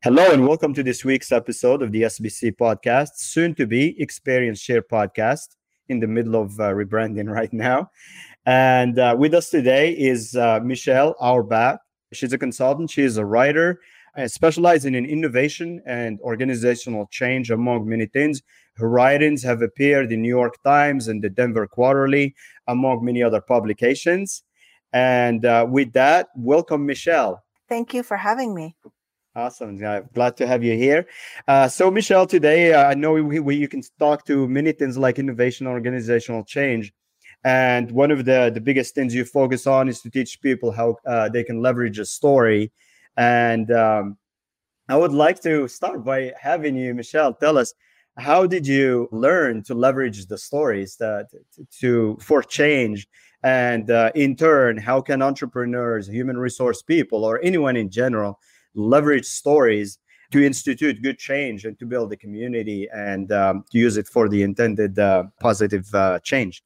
Hello and welcome to this week's episode of the SBC podcast, soon to be Experience Share podcast, in the middle of rebranding right now. And with us today is Michelle Auerbach. She's a consultant, she is a writer, specializing in innovation and organizational change, among many things. Her writings have appeared in New York Times and the Denver Quarterly, among many other publications. And with that, welcome, Michelle. Thank you for having me. Awesome. Glad to have you here. So, Michelle, today I know you can talk to many things like innovation, organizational change. And one of the biggest things you focus on is to teach people how they can leverage a story. And I would like to start by having you, Michelle, tell us, how did you learn to leverage the stories for change? And in turn, how can entrepreneurs, human resource people, or anyone in general leverage stories to institute good change and to build a community and to use it for the intended positive change?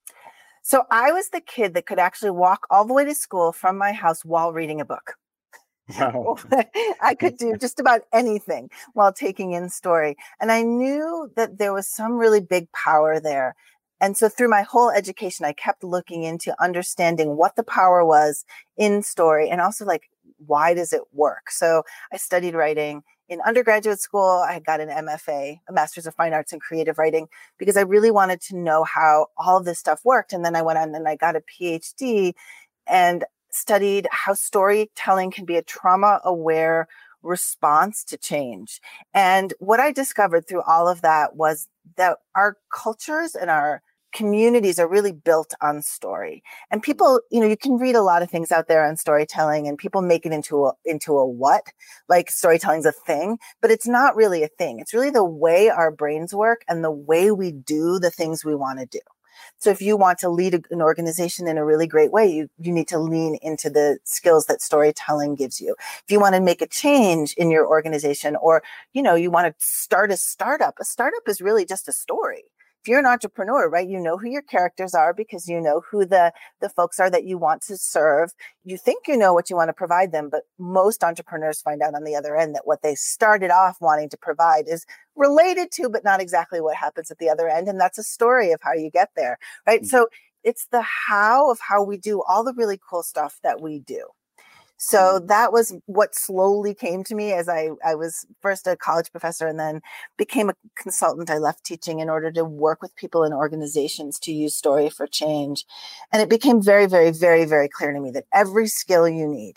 So I was the kid that could actually walk all the way to school from my house while reading a book. Wow. I could do just about anything while taking in story. And I knew that there was some really big power there. And so through my whole education, I kept looking into understanding what the power was in story and also why does it work? So I studied writing in undergraduate school. I got an MFA, a Master's of Fine Arts in Creative Writing, because I really wanted to know how all of this stuff worked. And then I went on and I got a PhD and studied how storytelling can be a trauma-aware response to change. And what I discovered through all of that was that our cultures and our communities are really built on story. And people, you can read a lot of things out there on storytelling and people make it into a what, like storytelling's a thing, but it's not really a thing. It's really the way our brains work and the way we do the things we want to do. So if you want to lead an organization in a really great way, you need to lean into the skills that storytelling gives you. If you want to make a change in your organization or, you want to start a startup is really just a story. If you're an entrepreneur, right, you know who your characters are because you know who the folks are that you want to serve. You think you know what you want to provide them, but most entrepreneurs find out on the other end that what they started off wanting to provide is related to, but not exactly what happens at the other end. And that's a story of how you get there, right? Mm-hmm. So it's the how of how we do all the really cool stuff that we do. So that was what slowly came to me as I was first a college professor and then became a consultant. I left teaching in order to work with people in organizations to use story for change. And it became very, very, very, very clear to me that every skill you need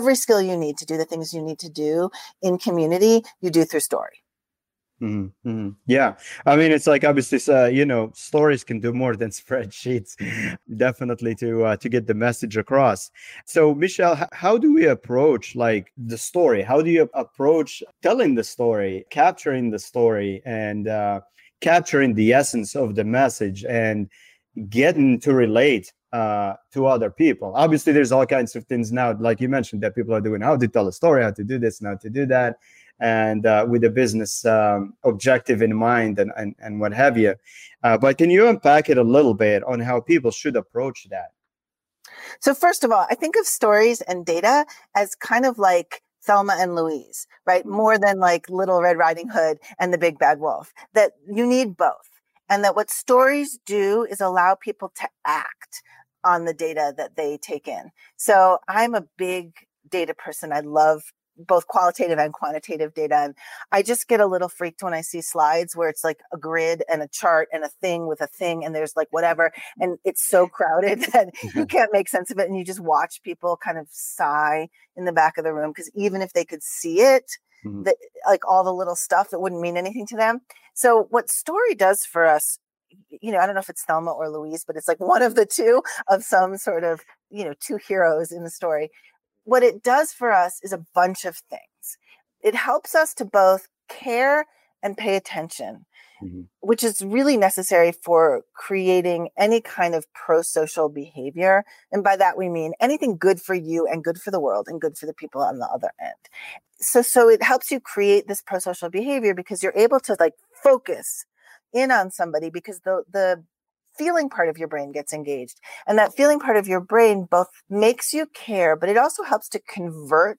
to do the things you need to do in community, you do through story. Mm-hmm. Mm-hmm. Yeah. I mean, it's like, obviously, stories can do more than spreadsheets, definitely to get the message across. So, Michelle, how do we approach the story? How do you approach telling the story, capturing the story, and capturing the essence of the message and getting to relate to other people? Obviously, there's all kinds of things now, like you mentioned, that people are doing, how to tell a story, how to do this and how to do that. And with a business objective in mind and what have you. But can you unpack it a little bit on how people should approach that? So first of all, I think of stories and data as kind of like Thelma and Louise, right? More than like Little Red Riding Hood and the Big Bad Wolf, that you need both. And that what stories do is allow people to act on the data that they take in. So I'm a big data person. I love both qualitative and quantitative data. And I just get a little freaked when I see slides where it's like a grid and a chart and a thing with a thing and there's like whatever. And it's so crowded that you can't make sense of it. And you just watch people kind of sigh in the back of the room because even if they could see it, like all the little stuff, it wouldn't mean anything to them. So what story does for us, I don't know if it's Thelma or Louise, but it's like one of the two of some sort of, two heroes in the story. What it does for us is a bunch of things. It helps us to both care and pay attention, which is really necessary for creating any kind of pro-social behavior. And by that, we mean anything good for you and good for the world and good for the people on the other end. So it helps you create this pro-social behavior because you're able to focus in on somebody because the feeling part of your brain gets engaged. And that feeling part of your brain both makes you care, but it also helps to convert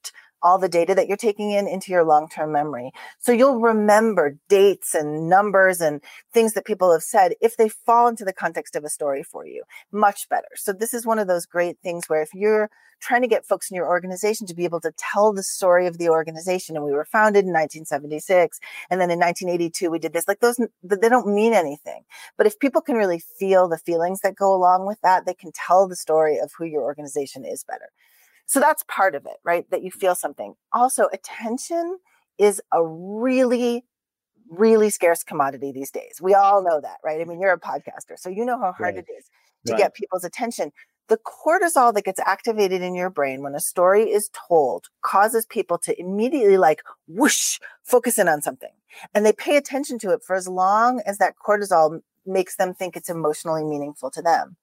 all the data that you're taking in into your long-term memory. So you'll remember dates and numbers and things that people have said if they fall into the context of a story for you much better. So this is one of those great things where if you're trying to get folks in your organization to be able to tell the story of the organization, and we were founded in 1976, and then in 1982 we did this, like those, they don't mean anything. But if people can really feel the feelings that go along with that, they can tell the story of who your organization is better. So that's part of it, right? That you feel something. Also, attention is a really, really scarce commodity these days. We all know that, right? I mean, you're a podcaster, so you know how hard it is to get people's attention. The cortisol that gets activated in your brain when a story is told causes people to immediately like whoosh, focus in on something. And they pay attention to it for as long as that cortisol makes them think it's emotionally meaningful to them.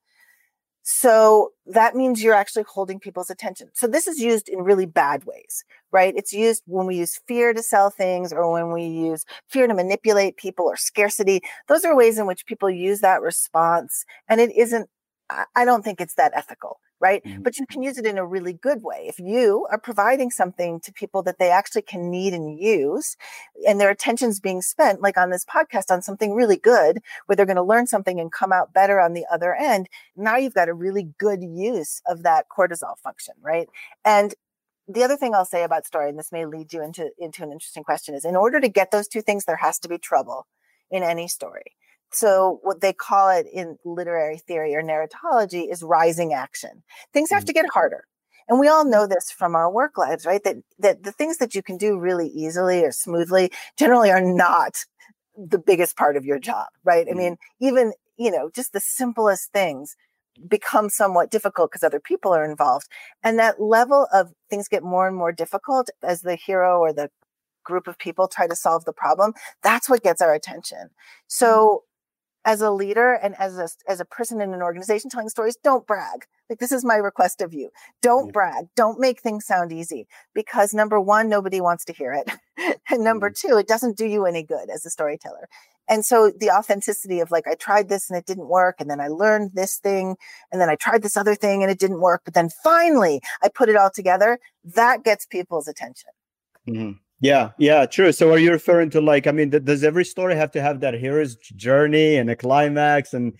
So that means you're actually holding people's attention. So this is used in really bad ways, right? It's used when we use fear to sell things, or when we use fear to manipulate people, or scarcity. Those are ways in which people use that response. And it isn't, I don't think it's that ethical, right? Mm-hmm. But you can use it in a really good way. If you are providing something to people that they actually can need and use, and their attention's being spent, like on this podcast, on something really good, where they're going to learn something and come out better on the other end, now you've got a really good use of that cortisol function, right? And the other thing I'll say about story, and this may lead you into an interesting question, is in order to get those two things, there has to be trouble in any story. So what they call it in literary theory or narratology is rising action. Things have to get harder. And we all know this from our work lives, right? That the things that you can do really easily or smoothly generally are not the biggest part of your job, right? I mean, even, just the simplest things become somewhat difficult because other people are involved. And that level of things get more and more difficult as the hero or the group of people try to solve the problem. That's what gets our attention. So as a leader and as a person in an organization telling stories, don't brag. Like, this is my request of you. Don't brag. Don't make things sound easy, because number one, nobody wants to hear it. And number two, it doesn't do you any good as a storyteller. And so the authenticity of like, I tried this and it didn't work. And then I learned this thing, and then I tried this other thing and it didn't work. But then finally I put it all together. That gets people's attention. Mm-hmm. Yeah, true. So are you referring to like, I mean, does every story have to have that hero's journey and a climax and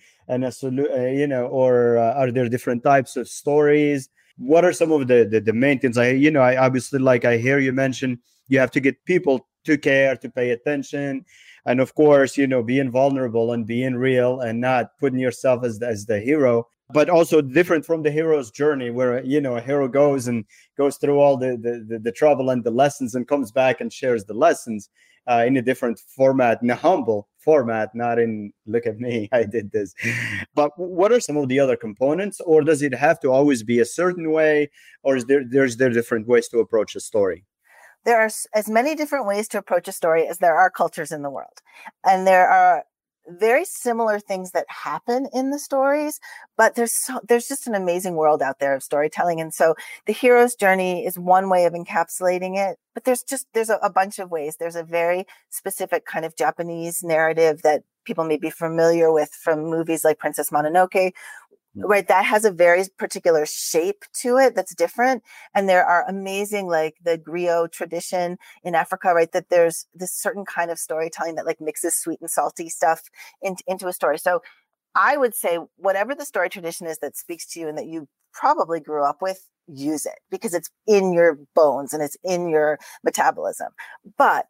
a or are there different types of stories? What are some of the main things? I obviously, like, I hear you mention you have to get people to care, to pay attention, and of course, being vulnerable and being real and not putting yourself as the hero. But also different from the hero's journey, where a hero goes through all the trouble and the lessons and comes back and shares the lessons in a different format, in a humble format, not in look at me, I did this. But what are some of the other components, or does it have to always be a certain way, or is there different ways to approach a story? There are as many different ways to approach a story as there are cultures in the world, and there are very similar things that happen in the stories, but there's just an amazing world out there of storytelling. And so the hero's journey is one way of encapsulating it, but there's a bunch of ways. There's a very specific kind of Japanese narrative that people may be familiar with from movies like Princess Mononoke, right? That has a very particular shape to it that's different. And there are amazing, like the griot tradition in Africa, right? That there's this certain kind of storytelling that like mixes sweet and salty stuff into a story. So I would say whatever the story tradition is that speaks to you and that you probably grew up with, use it, because it's in your bones and it's in your metabolism. But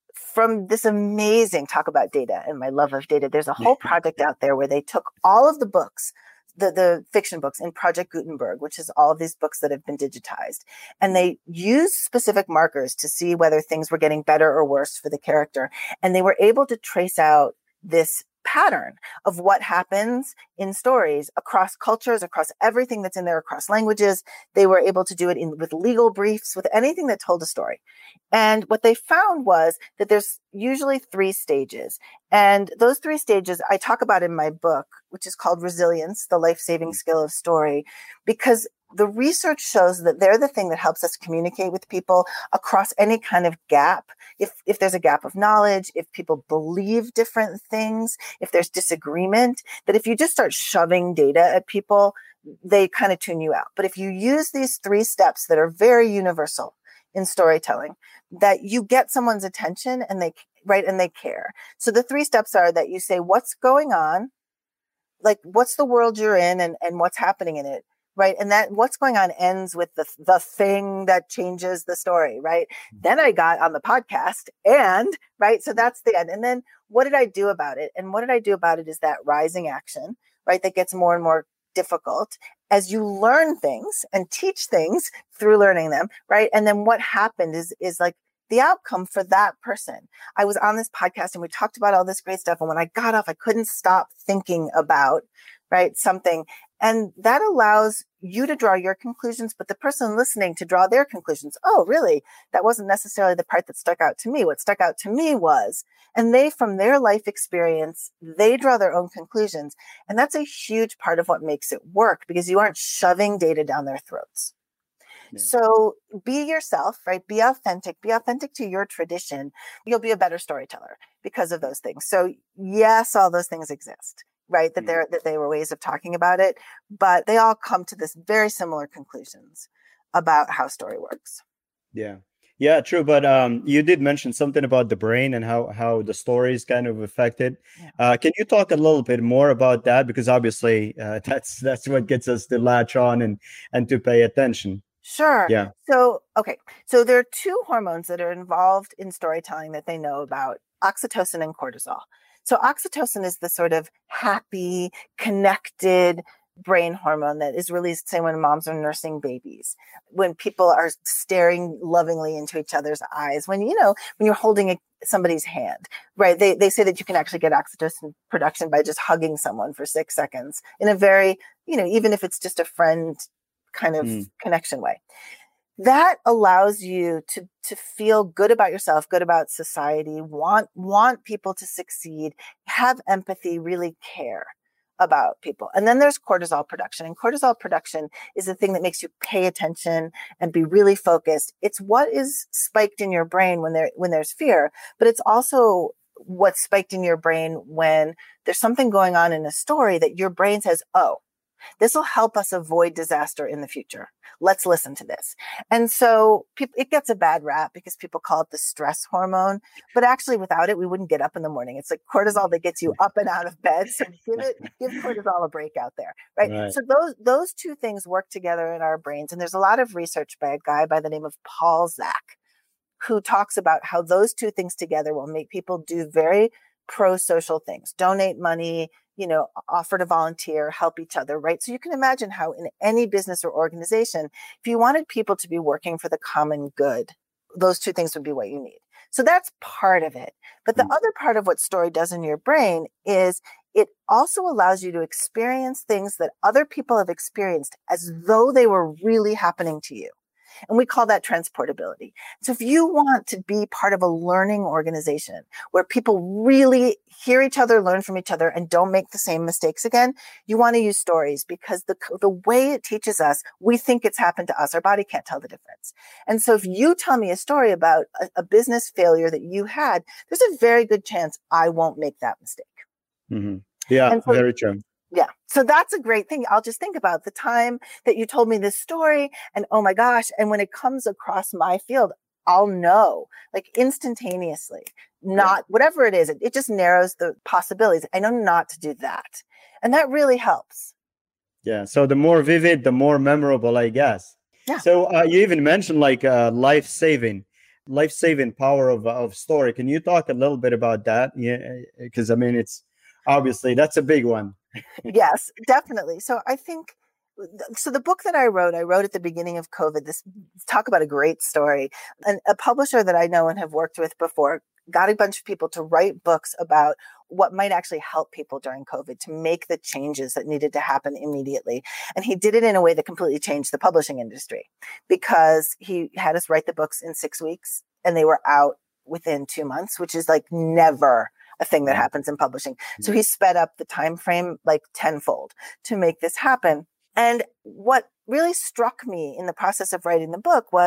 from this amazing talk about data and my love of data, there's a whole project out there where they took all of the books, the fiction books in Project Gutenberg, which is all of these books that have been digitized. And they used specific markers to see whether things were getting better or worse for the character. And they were able to trace out this pattern of what happens in stories across cultures, across everything that's in there, across languages. They were able to do it with legal briefs, with anything that told a story. And what they found was that there's usually 3 stages. And those 3 stages I talk about in my book, which is called Resilience, the Life-Saving Skill of Story, because the research shows that they're the thing that helps us communicate with people across any kind of gap. If there's a gap of knowledge, if people believe different things, if there's disagreement, that if you just start shoving data at people, they kind of tune you out. But if you use these 3 steps that are very universal, in storytelling, that you get someone's attention and they care. So the 3 steps are that you say, what's going on? Like, what's the world you're in and what's happening in it? Right. And that what's going on ends with the thing that changes the story. Right. Then I got on the podcast right. So that's the end. And then what did I do about it? And what did I do about it is that rising action, right? That gets more and more difficult as you learn things and teach things through learning them. Right. And then what happened is like the outcome for that person. I was on this podcast and we talked about all this great stuff. And when I got off, I couldn't stop thinking about, right, something. And that allows you to draw your conclusions, but the person listening to draw their conclusions. Oh, really? That wasn't necessarily the part that stuck out to me. What stuck out to me was, and they, from their life experience, they draw their own conclusions. And that's a huge part of what makes it work, because you aren't shoving data down their throats. Yeah. So be yourself, right? Be authentic to your tradition. You'll be a better storyteller because of those things. So yes, all those things exist. Right. That they were ways of talking about it, but they all come to this very similar conclusions about how story works. Yeah. Yeah, true. But you did mention something about the brain and how the story is kind of affected. Yeah. Can you talk a little bit more about that? Because obviously that's what gets us to latch on and to pay attention. Sure. Yeah. So, okay. So there are 2 hormones that are involved in storytelling that they know about: oxytocin and cortisol. So oxytocin is the sort of happy, connected brain hormone that is released, say, when moms are nursing babies, when people are staring lovingly into each other's eyes, when you're holding somebody's hand, right? They say that you can actually get oxytocin production by just hugging someone for 6 seconds in a very, even if it's just a friend kind of connection way. That allows you to feel good about yourself, good about society, want people to succeed, have empathy, really care about people. And then there's cortisol production. And cortisol production is the thing that makes you pay attention and be really focused. It's what is spiked in your brain when there's fear, but it's also what's spiked in your brain when there's something going on in a story that your brain says, oh, this will help us avoid disaster in the future. Let's listen to this. And so it gets a bad rap because people call it the stress hormone, but actually without it, we wouldn't get up in the morning. It's like cortisol that gets you up and out of bed. So give cortisol a break out there, right? So those 2 things work together in our brains. And there's a lot of research by a guy by the name of Paul Zak, who talks about how those 2 things together will make people do very pro-social things, donate money, offer to volunteer, help each other, right? So you can imagine how in any business or organization, if you wanted people to be working for the common good, those 2 things would be what you need. So that's part of it. But the other part of what story does in your brain is it also allows you to experience things that other people have experienced as though they were really happening to you. And we call that transportability. So if you want to be part of a learning organization where people really hear each other, learn from each other, and don't make the same mistakes again, you want to use stories, because the way it teaches us, we think it's happened to us. Our body can't tell the difference. And so if you tell me a story about a business failure that you had, there's a very good chance I won't make that mistake. Mm-hmm. Yeah, so, very true. Yeah. So that's a great thing. I'll just think about the time that you told me this story and oh my gosh. And when it comes across my field, I'll know like instantaneously, whatever it is, it just narrows the possibilities. I know not to do that. And that really helps. Yeah. So the more vivid, the more memorable, I guess. Yeah. So you even mentioned like life-saving power of story. Can you talk a little bit about that? Yeah. Because I mean, it's obviously that's a big one. Yes, definitely. So I think, the book that I wrote at the beginning of COVID, this talk about a great story, and a publisher that I know and have worked with before got a bunch of people to write books about what might actually help people during COVID to make the changes that needed to happen immediately. And he did it in a way that completely changed the publishing industry, because he had us write the books in 6 weeks and they were out within 2 months, which is like never a thing that happens in publishing. So he sped up the time frame like tenfold to make this happen. And what really struck me in the process of writing the book was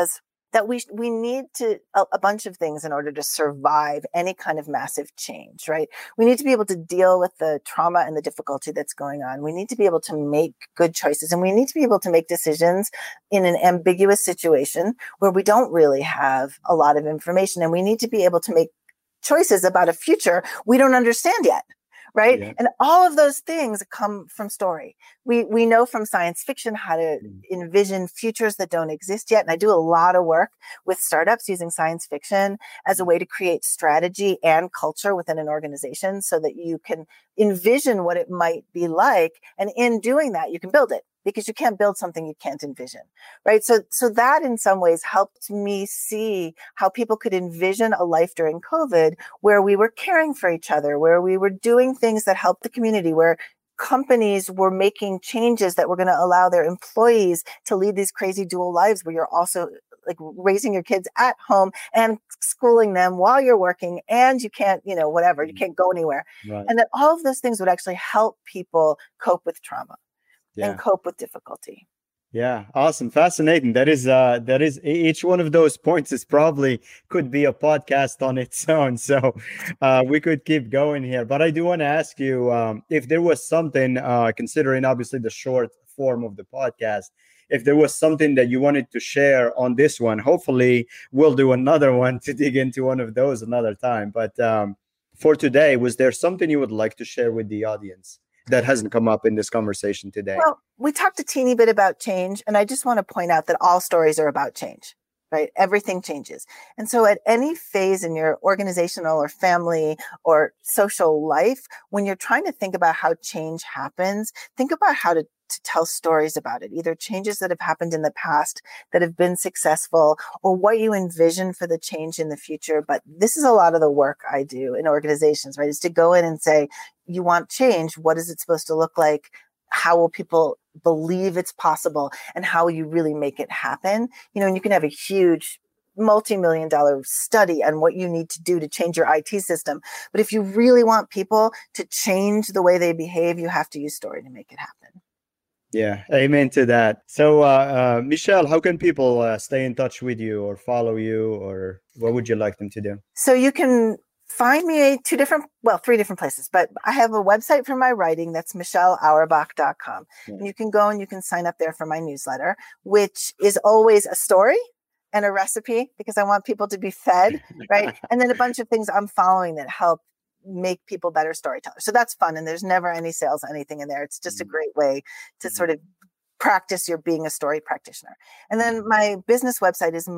that we need a bunch of things in order to survive any kind of massive change, right? We need to be able to deal with the trauma and the difficulty that's going on. We need to be able to make good choices, and we need to be able to make decisions in an ambiguous situation where we don't really have a lot of information, and we need to be able to make choices about a future we don't understand yet. Right. Yeah. And all of those things come from story. We know from science fiction how to envision futures that don't exist yet. And I do a lot of work with startups using science fiction as a way to create strategy and culture within an organization so that you can envision what it might be like. And in doing that, you can build it, because you can't build something you can't envision, right? So that in some ways helped me see how people could envision a life during COVID where we were caring for each other, where we were doing things that helped the community, where companies were making changes that were going to allow their employees to lead these crazy dual lives where you're also like raising your kids at home and schooling them while you're working, and you can't, whatever, you can't go anywhere. Right. And that all of those things would actually help people cope with trauma. And cope with difficulty. Yeah, awesome, fascinating. That is each one of those points is probably could be a podcast on its own. So we could keep going here. But I do want to ask you if there was something, considering obviously the short form of the podcast, if there was something that you wanted to share on this one. Hopefully, we'll do another one to dig into one of those another time. But for today, was there something you would like to share with the audience that hasn't come up in this conversation today? Well, we talked a teeny bit about change, and I just want to point out that all stories are about change, right? Everything changes. And so at any phase in your organizational or family or social life, when you're trying to think about how change happens, think about how to tell stories about it, either changes that have happened in the past that have been successful or what you envision for the change in the future. But this is a lot of the work I do in organizations, right? Is to go in and say, you want change. What is it supposed to look like? How will people believe it's possible? And how will you really make it happen? And you can have a huge multi-million-dollar study on what you need to do to change your IT system. But if you really want people to change the way they behave, you have to use story to make it happen. Yeah, amen to that. So, Michelle, how can people stay in touch with you or follow you, or what would you like them to do? So you can find me three different places, but I have a website for my writing. That's michelleauerbach.com. Yeah. And you can go and you can sign up there for my newsletter, which is always a story and a recipe, because I want people to be fed, right? And then a bunch of things I'm following that help make people better storytellers. So that's fun. And there's never any sales, anything in there. It's just a great way to sort of practice your being a story practitioner. And then my business website is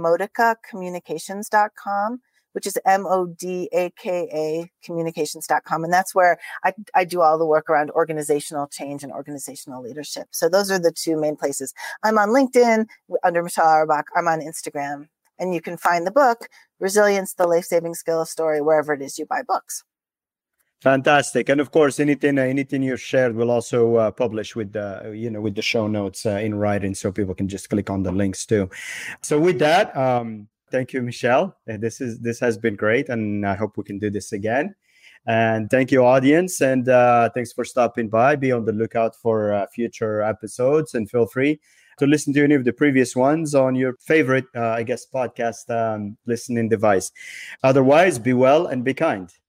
modakacommunications.com, which is MODAKA communications.com. And that's where I do all the work around organizational change and organizational leadership. So those are the two main places. I'm on LinkedIn under Michelle Auerbach. I'm on Instagram. And you can find the book, Resilience, the Life-Saving Skill of Story, wherever it is you buy books. Fantastic. And of course, anything you shared will also publish with with the show notes in writing, so people can just click on the links too. So with that, thank you, Michelle. This has been great, and I hope we can do this again. And thank you, audience, and thanks for stopping by. Be on the lookout for future episodes, and feel free to listen to any of the previous ones on your favorite, podcast listening device. Otherwise, be well and be kind.